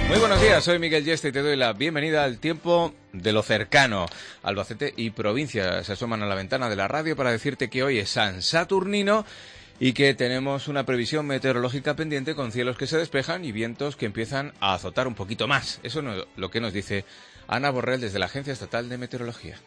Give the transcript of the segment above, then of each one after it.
Muy buenos días, soy Miguel Yeste y te doy la bienvenida al tiempo de lo cercano. Albacete y provincia se asoman a la ventana de la radio para decirte que hoy es San Saturnino y que tenemos una previsión meteorológica pendiente con cielos que se despejan y vientos que empiezan a azotar un poquito más. Eso es lo que nos dice Ana Borrell desde la Agencia Estatal de Meteorología.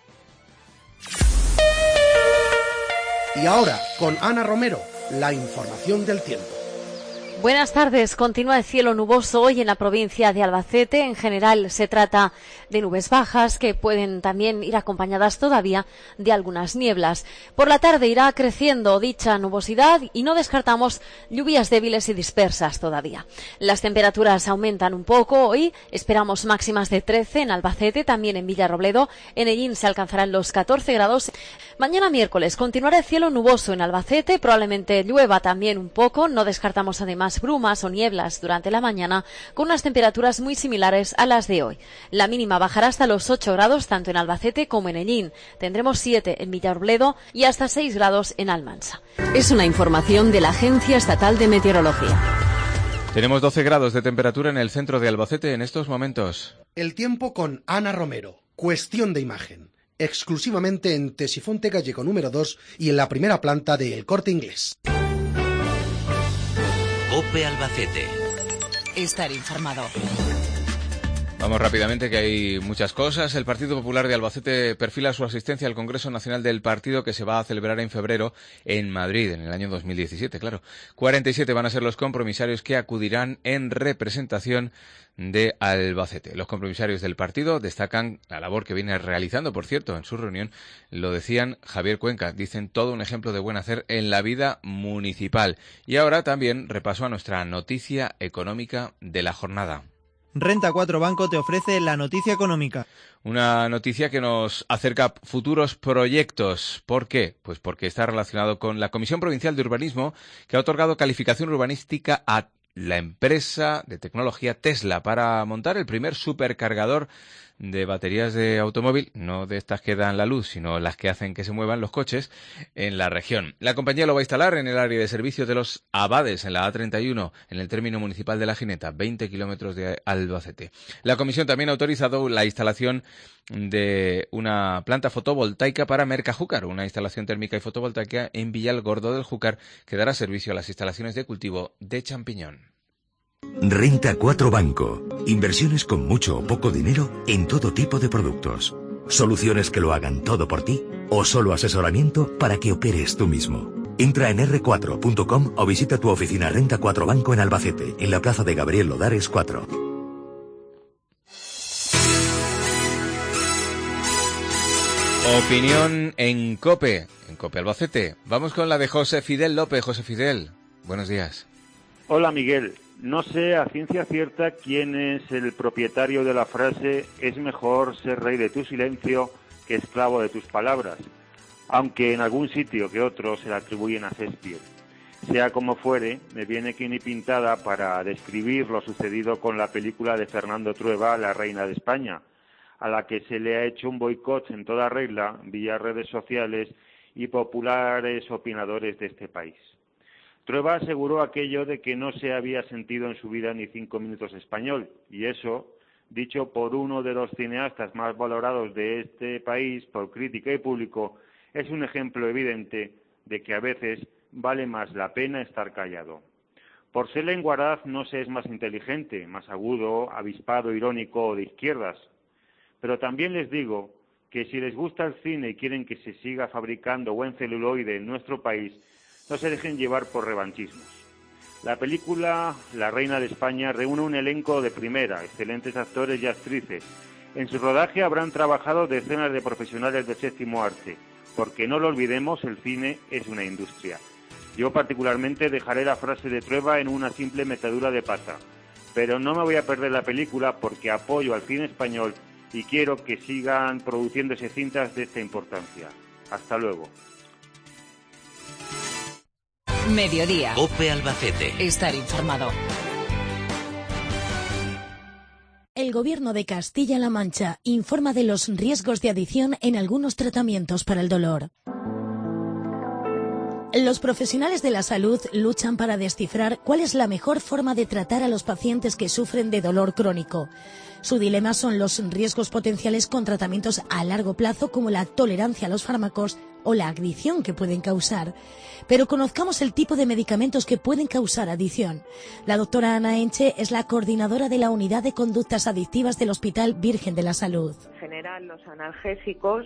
Y ahora, con Ana Romero, la información del tiempo. Buenas tardes. Continúa el cielo nuboso hoy en la provincia de Albacete. En general se trata de nubes bajas que pueden también ir acompañadas todavía de algunas nieblas. Por la tarde irá creciendo dicha nubosidad y no descartamos lluvias débiles y dispersas todavía. Las temperaturas aumentan un poco. Hoy esperamos máximas de 13 en Albacete, también en Villarrobledo. En Ellín se alcanzarán los 14 grados. Mañana miércoles continuará el cielo nuboso en Albacete. Probablemente llueva también un poco. No descartamos además brumas o nieblas durante la mañana con unas temperaturas muy similares a las de hoy. La mínima bajará hasta los 8 grados tanto en Albacete como en Ellín. Tendremos 7 en Villarrobledo y hasta 6 grados en Almansa. Es una información de la Agencia Estatal de Meteorología. Tenemos 12 grados de temperatura en el centro de Albacete en estos momentos. El tiempo con Ana Romero. Cuestión de imagen. Exclusivamente en Tesifonte Gallego número 2 y en la primera planta de El Corte Inglés. COPE Albacete. Estar informado. Vamos rápidamente, que hay muchas cosas. El Partido Popular de Albacete perfila su asistencia al Congreso Nacional del Partido, que se va a celebrar en febrero en Madrid, en el año 2017, claro. 47 van a ser los compromisarios que acudirán en representación de Albacete. Los compromisarios del partido destacan la labor que viene realizando, por cierto, en su reunión lo decían Javier Cuenca, dicen todo un ejemplo de buen hacer en la vida municipal. Y ahora también repaso a nuestra noticia económica de la jornada. Renta 4 Banco te ofrece la noticia económica. Una noticia que nos acerca a futuros proyectos. ¿Por qué? Pues porque está relacionado con la Comisión Provincial de Urbanismo, que ha otorgado calificación urbanística a la empresa de tecnología Tesla para montar el primer supercargador de baterías de automóvil, no de estas que dan la luz, sino las que hacen que se muevan los coches en la región. La compañía lo va a instalar en el área de servicio de los Abades, en la A31, en el término municipal de La Gineta, 20 kilómetros de Albacete. La comisión también ha autorizado la instalación de una planta fotovoltaica para Mercajúcar, una instalación térmica y fotovoltaica en Villalgordo del Júcar, que dará servicio a las instalaciones de cultivo de champiñón. Renta 4 Banco. Inversiones con mucho o poco dinero en todo tipo de productos. Soluciones que lo hagan todo por ti o solo asesoramiento para que operes tú mismo. Entra en r4.com o visita tu oficina Renta 4 Banco en Albacete, en la plaza de Gabriel Lodares 4. Opinión en COPE Albacete. Vamos con la de José Fidel López. José Fidel, buenos días. Hola Miguel, no sé a ciencia cierta quién es el propietario de la frase «es mejor ser rey de tu silencio que esclavo de tus palabras», aunque en algún sitio que otro se la atribuyen a Shakespeare. Sea como fuere, me viene quini pintada para describir lo sucedido con la película de Fernando Trueba, La Reina de España, a la que se le ha hecho un boicot en toda regla vía redes sociales y populares opinadores de este país. Trueba aseguró aquello de que no se había sentido en su vida ni 5 minutos español, y eso, dicho por uno de los cineastas más valorados de este país por crítica y público, es un ejemplo evidente de que a veces vale más la pena estar callado. Por ser lenguaraz no se es más inteligente, más agudo, avispado, irónico o de izquierdas, pero también les digo que si les gusta el cine y quieren que se siga fabricando buen celuloide en nuestro país, no se dejen llevar por revanchismos. La película La Reina de España reúne un elenco de primera, excelentes actores y actrices. En su rodaje habrán trabajado decenas de profesionales del séptimo arte, porque no lo olvidemos, el cine es una industria. Yo particularmente dejaré la frase de Trueba en una simple metedura de pata, pero no me voy a perder la película porque apoyo al cine español y quiero que sigan produciéndose cintas de esta importancia. Hasta luego. Mediodía. COPE Albacete. Estar informado. El Gobierno de Castilla-La Mancha informa de los riesgos de adicción en algunos tratamientos para el dolor. Los profesionales de la salud luchan para descifrar cuál es la mejor forma de tratar a los pacientes que sufren de dolor crónico. Su dilema son los riesgos potenciales con tratamientos a largo plazo como la tolerancia a los fármacos o la adicción que pueden causar. Pero conozcamos el tipo de medicamentos que pueden causar adicción. La doctora Ana Enche es la coordinadora de la Unidad de Conductas Adictivas del Hospital Virgen de la Salud. En general, los analgésicos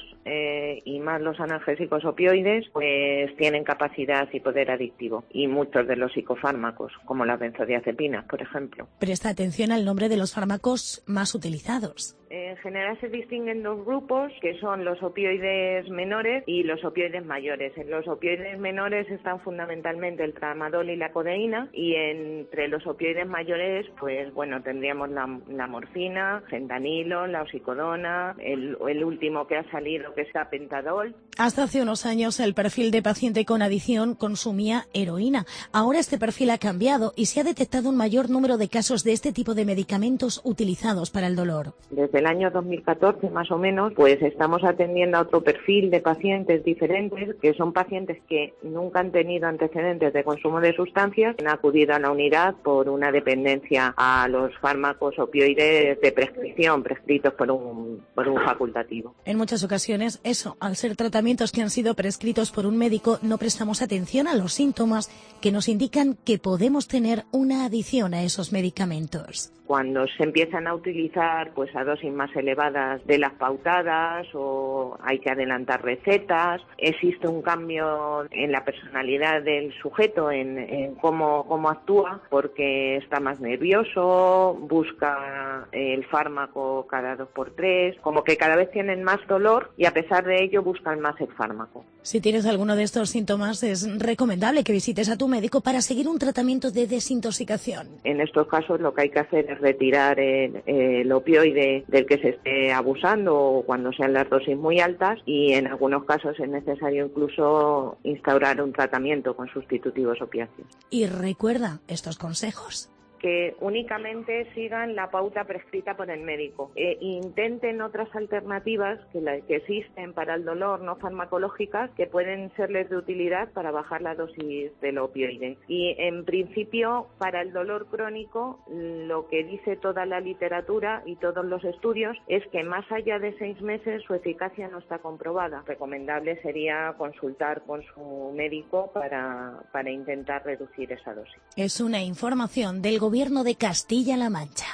y más los analgésicos opioides pues tienen capacidad y poder adictivo, y muchos de los psicofármacos, como las benzodiazepinas, por ejemplo. Presta atención al nombre de los fármacos más utilizados. En general se distinguen dos grupos, que son los opioides menores y los opioides mayores. En los opioides menores están fundamentalmente el tramadol y la codeína, y entre los opioides mayores, pues bueno, tendríamos la morfina, fentanilo, la oxicodona, el último que ha salido, que es el pentadol. Hasta hace unos años el perfil de paciente con adicción consumía heroína. Ahora este perfil ha cambiado y se ha detectado un mayor número de casos de este tipo de medicamentos utilizados para el dolor. Desde el año 2014 más o menos, pues estamos atendiendo a otro perfil de pacientes diferentes, que son pacientes que nunca han tenido antecedentes de consumo de sustancias, han acudido a la unidad por una dependencia a los fármacos opioides de prescripción, prescritos por un facultativo. En muchas ocasiones, al ser tratamientos que han sido prescritos por un médico, no prestamos atención a los síntomas que nos indican que podemos tener una adicción a esos medicamentos. Cuando se empiezan a utilizar pues a dosis más elevadas de las pautadas, o hay que adelantar recetas, existe un cambio en la personalidad del sujeto, en cómo actúa, porque está más nervioso, busca el fármaco cada 2x3, como que cada vez tienen más dolor y a pesar de ello buscan más el fármaco. Si tienes alguno de estos síntomas, es recomendable que visites a tu médico para seguir un tratamiento de desintoxicación. En estos casos lo que hay que hacer es retirar el opioide del que se esté abusando, o cuando sean las dosis muy altas, y en algunos casos es necesario incluso instaurar un tratamiento con sustitutivos opiáceos. Y recuerda estos consejos. Que únicamente sigan la pauta prescrita por el médico. Intenten otras alternativas que existen para el dolor no farmacológicas, que pueden serles de utilidad para bajar la dosis del opioide. Y en principio, para el dolor crónico, lo que dice toda la literatura y todos los estudios es que más allá de 6 meses su eficacia no está comprobada. Recomendable sería consultar con su médico para intentar reducir esa dosis. Es una información del Gobierno de Castilla-La Mancha.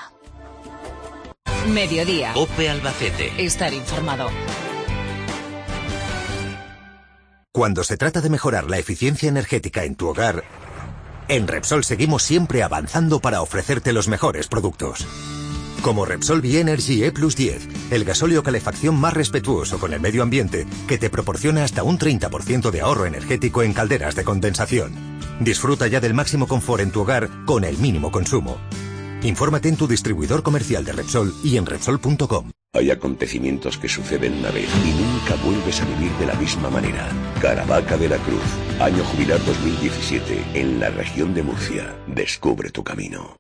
Mediodía. COPE Albacete. Estar informado. Cuando se trata de mejorar la eficiencia energética en tu hogar, en Repsol seguimos siempre avanzando para ofrecerte los mejores productos. Como Repsol B-Energy E+10, el gasóleo calefacción más respetuoso con el medio ambiente, que te proporciona hasta un 30% de ahorro energético en calderas de condensación. Disfruta ya del máximo confort en tu hogar con el mínimo consumo. Infórmate en tu distribuidor comercial de Repsol y en Repsol.com. Hay acontecimientos que suceden una vez y nunca vuelves a vivir de la misma manera. Caravaca de la Cruz, año jubilar 2017, en la región de Murcia. Descubre tu camino.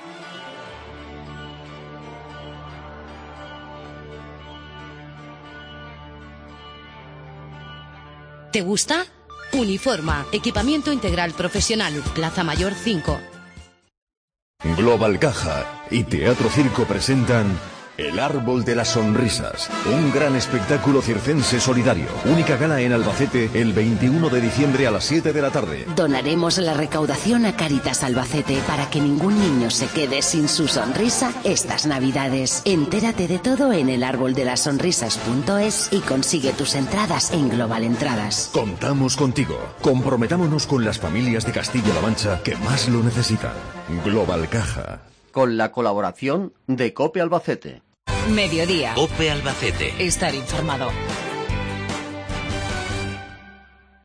¿Te gusta? Uniforma, equipamiento integral profesional, Plaza Mayor 5. Global Caja y Teatro Circo presentan El Árbol de las Sonrisas, un gran espectáculo circense solidario. Única gala en Albacete el 21 de diciembre a las 7 de la tarde. Donaremos la recaudación a Cáritas Albacete para que ningún niño se quede sin su sonrisa estas Navidades. Entérate de todo en elarboldelasonrisas.es y consigue tus entradas en Global Entradas. Contamos contigo. Comprometámonos con las familias de Castilla-La Mancha que más lo necesitan. Global Caja. Con la colaboración de COPE Albacete. Mediodía. COPE Albacete. Estar informado.